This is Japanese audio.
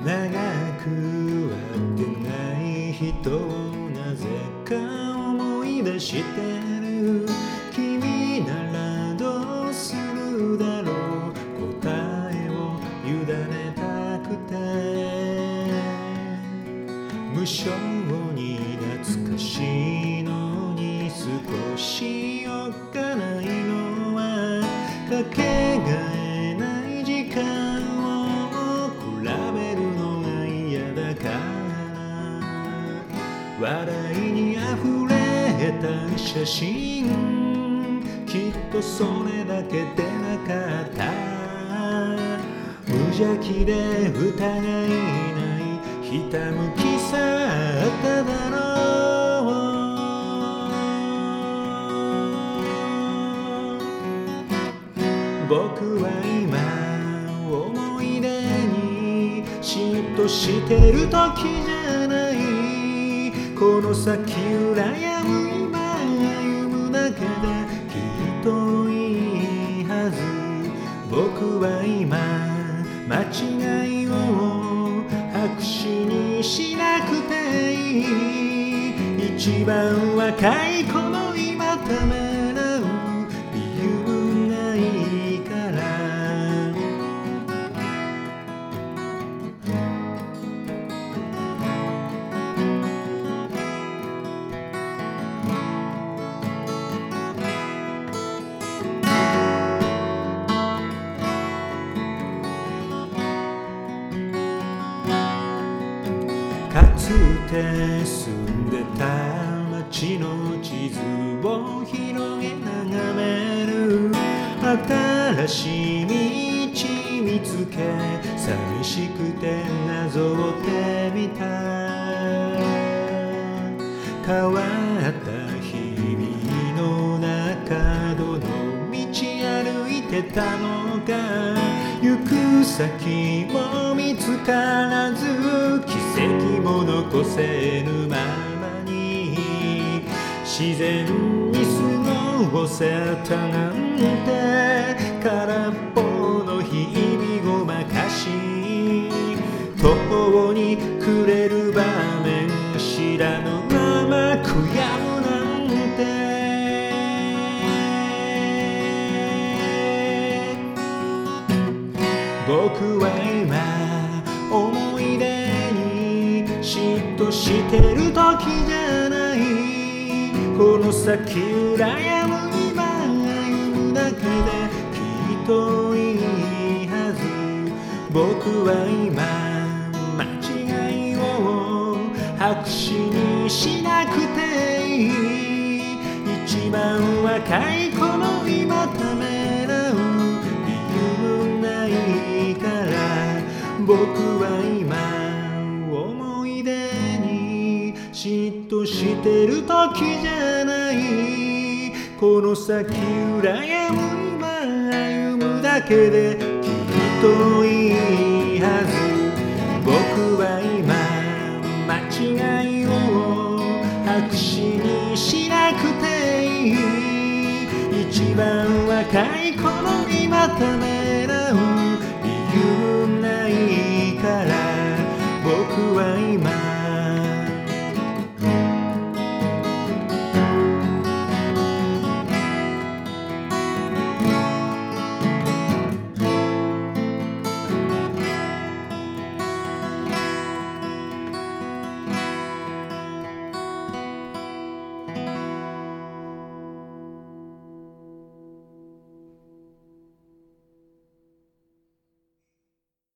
長く会ってない人をなぜか思い出してる。君ならどうするだろう。答えを委ねたくて、無性に懐かしいのに少しおっかないのは、かけがえない時間を比べるのが嫌だから。笑いにあふれた写真、きっとそれだけでなかった。無邪気で疑いないひたむきさあっただろう。僕は今思い出に嫉妬してる時じゃない。この先羨む今歩むだけできっといいはず。僕は今間違いを白紙にしなくていい。一番若い子の今ためらう理由がいいから。かつて住んでた街の地図を広げ眺める。新しい道見つけ、寂しくてなぞってみた。変わった日々の中、どの道歩いてたのか。行く先も見つからず、奇跡も残せぬままに自然に過ごせたなんて。空っぽの日々ごまかし、途方に暮れる場面知らぬまま悔やむなんて。僕は今思い出に嫉妬してる時じゃない。この先羨む今歩むだけできっといいはず。僕は今間違いを白紙にしなくていい。一番若い子の今ためらう理由ないから。僕は今思い出に嫉妬してる時じゃない。この先羨む今歩むだけできっといいはず。僕は今間違いを白紙にしなくていい。一番若い子の今ため